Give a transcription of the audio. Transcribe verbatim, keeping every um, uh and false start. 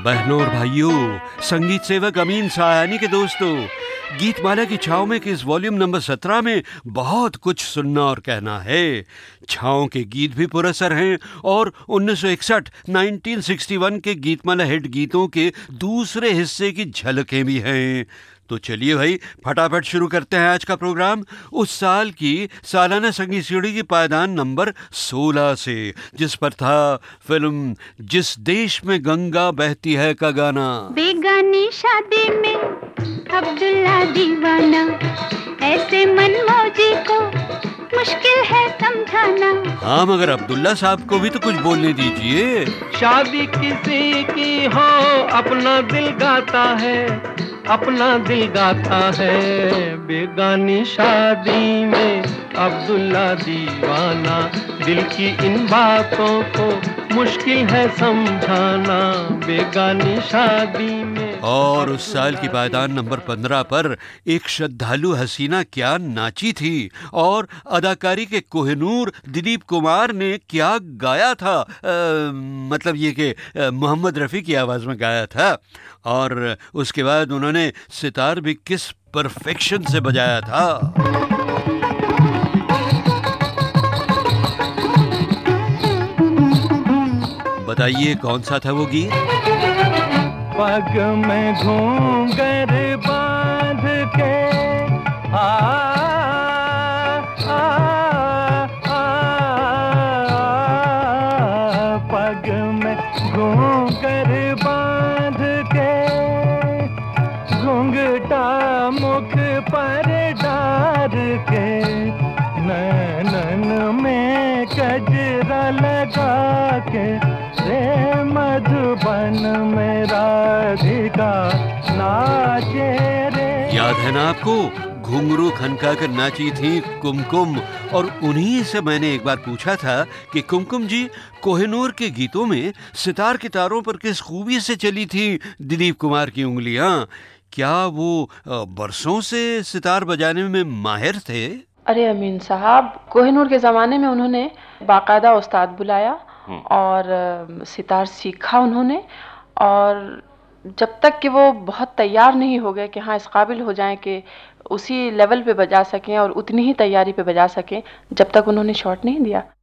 बहनों और भाइयों, संगीत सेवक अमीन सायानी के दोस्तों, गीतमाला की छाँव में के इस वॉल्यूम नंबर सत्रह में बहुत कुछ सुनना और कहना है। छाँव के गीत भी पुरस्सर हैं और उन्नीस सौ इकसठ उन्नीस सौ इकसठ के गीतमाला हिट गीतों के दूसरे हिस्से की झलकें भी हैं। तो चलिए भाई, फटाफट शुरू करते हैं आज का प्रोग्राम उस साल की सालाना संगीत सीढ़ी की पायदान नंबर सोलह से, जिस पर था फिल्म जिस देश में गंगा बहती है का गाना। बेगानी शादी में अब्दुल्ला दीवाना, ऐसे मनमौजी को मुश्किल है समझाना। हाँ, मगर अब्दुल्ला साहब को भी तो कुछ बोलने दीजिए। शादी किसी की हो अपना दिल गाता है, अपना दिल गाता है। बेगानी शादी में अब्दुल्ला दीवाना, दिल की इन बातों को मुश्किल है समझाना। बेगानी शादी में। और उस साल की पायदान नंबर पंद्रह पर एक श्रद्धालु हसीना क्या नाची थी और अदाकारी के कोहिनूर दिलीप कुमार ने क्या गाया था। आ, मतलब ये कि मोहम्मद रफ़ी की आवाज़ में गाया था। और उसके बाद उन्होंने सितार भी किस परफेक्शन से बजाया था। बताइए कौन सा था वो गीत? पग में घूंघर बांध के आ, आ, आ, आ पग में घूंघर बांध के, घूंघटा मुख पर डार के, नैनन में गजरा लगा के, रे मधुबन में राधिका नाचे रे। याद है ना आपको? घुंघरू खनका कर नाची थी कुमकुम। और उन्हीं से मैंने एक बार पूछा था कि कुमकुम जी, कोहिनूर के गीतों में सितार के तारों पर किस खूबी से चली थी दिलीप कुमार की उंगलियां? क्या वो बरसों से सितार बजाने में माहिर थे? अरे अमीन साहब, कोहिनूर के ज़माने में उन्होंने बाकायदा उस्ताद बुलाया और सितार सीखा उन्होंने। और जब तक कि वो बहुत तैयार नहीं हो गए कि हाँ इस काबिल हो जाएं कि उसी लेवल पे बजा सकें और उतनी ही तैयारी पे बजा सकें, जब तक उन्होंने शॉट नहीं दिया।